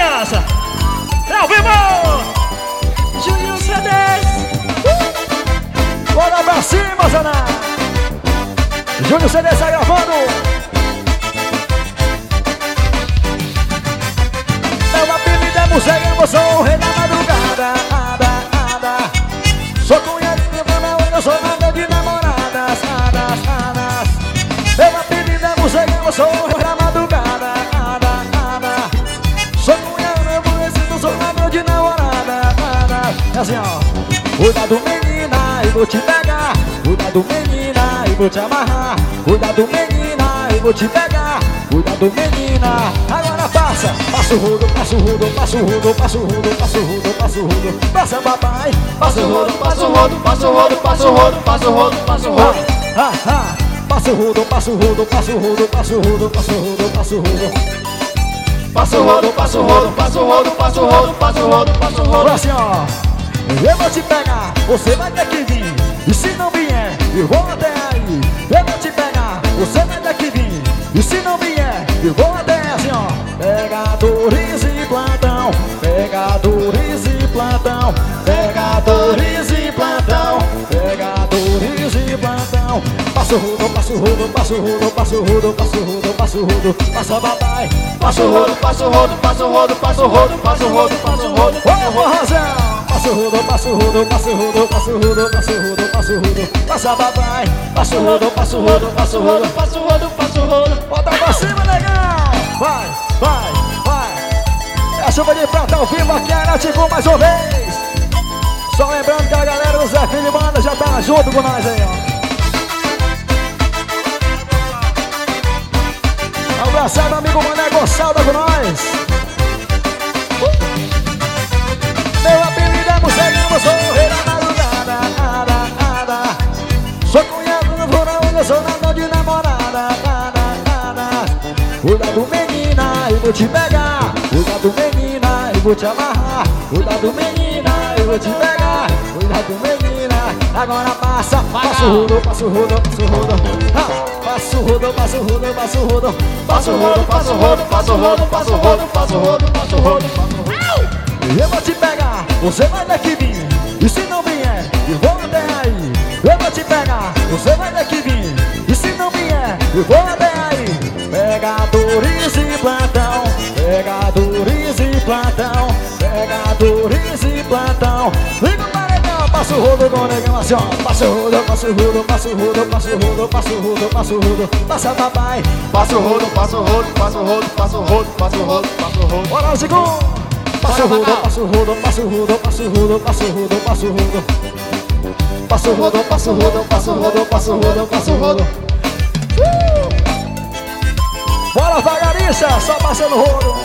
criança. É ao vivo! Júnior CDs. Bora pra cima, Zaná! Júnior CDs tá gravando. Meu apelido é Morcego, eu sou o rei da madrugada. Sou cunhadinho, eu sou nada de namoradas. Meu apelido é Morcego, eu sou o rei da madrugada. Sou cunhadinho, eu sou nada de namorada. É assim, ó. Cuidado, menina, eu vou te pegar. Cuidado, menina, eu vou te amarrar. Cuidado, menina, eu vou te pegar. Cuidado, menina. Agora passa. Passa o rodo, passa o rodo, passa o rodo, passa o rodo, passa o rodo, passa o rodo. Passa, papai. Passa o rodo, passa o rodo, passa o rodo, passa o rodo, passa o rodo, passa o rodo. Passa o rodo, passa o rodo, passa o rodo, passa o rodo, passa o rodo, passa o rodo. Passa o rodo, passa o rodo, passa o rodo, passa o rodo, passa o rodo, passa o rodo. Assim, ó. Eu vou te pegar, você vai ter que vir. E se não vier, eu vou até aí. Eu vou te pegar, você vai ter que vir. E se não vier, eu vou até assim, ó. Pegadores e plantão, pegadores e plantão, pegadores e plantão, pegadores e plantão. Passa o rodo, passa o rodo, passa o rodo, passa o rodo, passa o rodo, passa o rodo, passa papai. Passa o rodo, passa o rodo, passa o rodo, passa o rodo, passa o rodo, passa o rodo. Ô, razão! Passa o rodo, passa o rodo, passa o rodo, passa o rodo, passa o rodo, passa o rodo, passa papai. Passa o rodo, passa o rodo, passa o rodo, passa o rodo, passa o rodo. Bota pra cima, legal! Vai, vai, vai. É a chuva de prata ao vivo aqui, Araticu mais uma vez. Só lembrando que a galera do Zé Filho Banda já tá junto com nós aí, ó. Abraçado, amigo Mané Gonçalves com nós. Meu apelido é Morcego, eu sou o rei da madrugada. Sou cunhado no vorão, eu sou nada de namorada. Cuidado, menina, eu vou te pegar. Cuidado, menina, eu vou te amarrar. Cuidado, menina, eu vou te pegar. Cuidado, menina. Agora passa, passa o rodo, passa o rodo, passa o rodo. Passa o rodo, passa o rodo, passa o rodo. Passa o rodo, passa o rodo, passa o rodo, passa o rodo, passa o rodo, passa o rodo, passa o rodo. Eu vou te pegar, você vai ter que vir. E se não vier, eu vou até aí. Eu vou te pegar, você vai ter que vir. E se não vier, eu vou até aí. Pegadores e plantão, pegadores e plantão, pegadores e plantão. Liga o paredão, passa o rodo com o negão assim, ó. Passa o rodo, passa o rodo, passa o rodo, passa o rodo, passa o rodo, passa o rodo. Passa papai. Passa o rodo, passa o rodo, passa o rodo, passa o rodo, passa o rodo, passa o rodo. Bora o segundo. Passa o rodo, passa o rodo, passa o rodo, passa o rodo, passa o rodo, passa o rodo. Passa o rodo, passa o rodo, passa o rodo, passa o rodo, passa o rodo. Bora, vagariça, só passando o rodo.